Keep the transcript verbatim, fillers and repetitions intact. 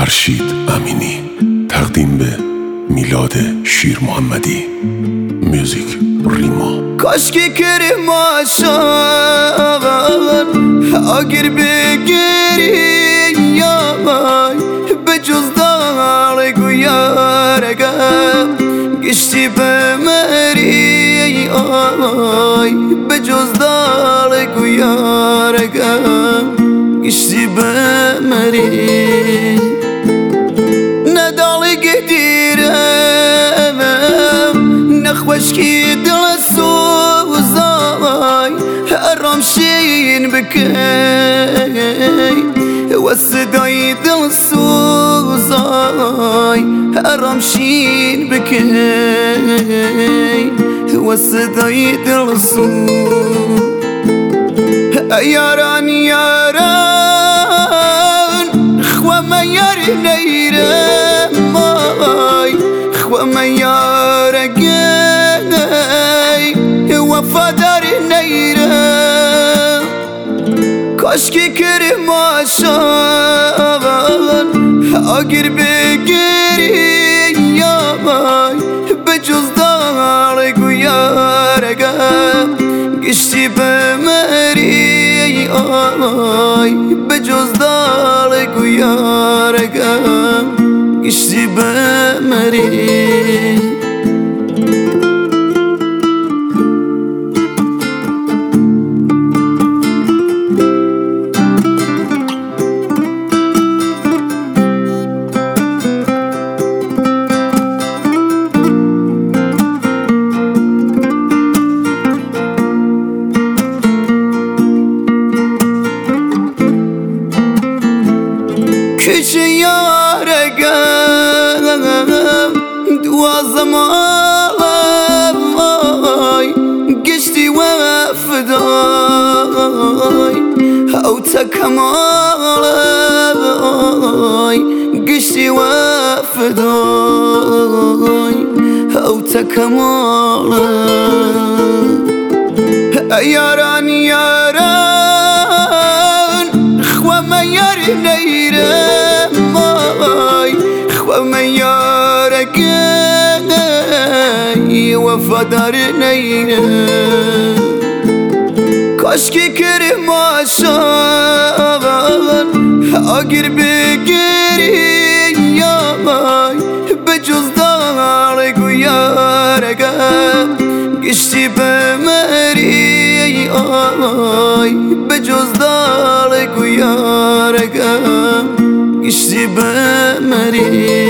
فرشید امینی. تقدیم به میلاد شیر محمدی. میوزیک ریما. کاشکی کریم آشان آگر بگیری یای به جز دار گویارگم گشتی بمری آی به جز دار گویارگم گشتی بمری ندالی گدیرم نخوشکی دل سوزای رامشین بکی و صدای دل سوزای رامشین بکی و صدای دل سوز یاران یاران خوام یار نیرم مای خوام یار گی وفادار نیرم کاشکی کریم آشان آگر بگیری یای به جز دار گویارگم گشتی بمری آی به جز دار گویارگم گشتی بمری کچه یارگم دوازم آلم آی گشتی وفدای او تکم آلم آی گشتی وفدای او تکم آلم یاران یاران خوام یار نیرم مای خوام یار گی وفادار نیرم کاشکی کریم آشان آگر بگیری یای به جز دار گویارگم گشتی بمری آی به جز دار گویارگم گشتی بمری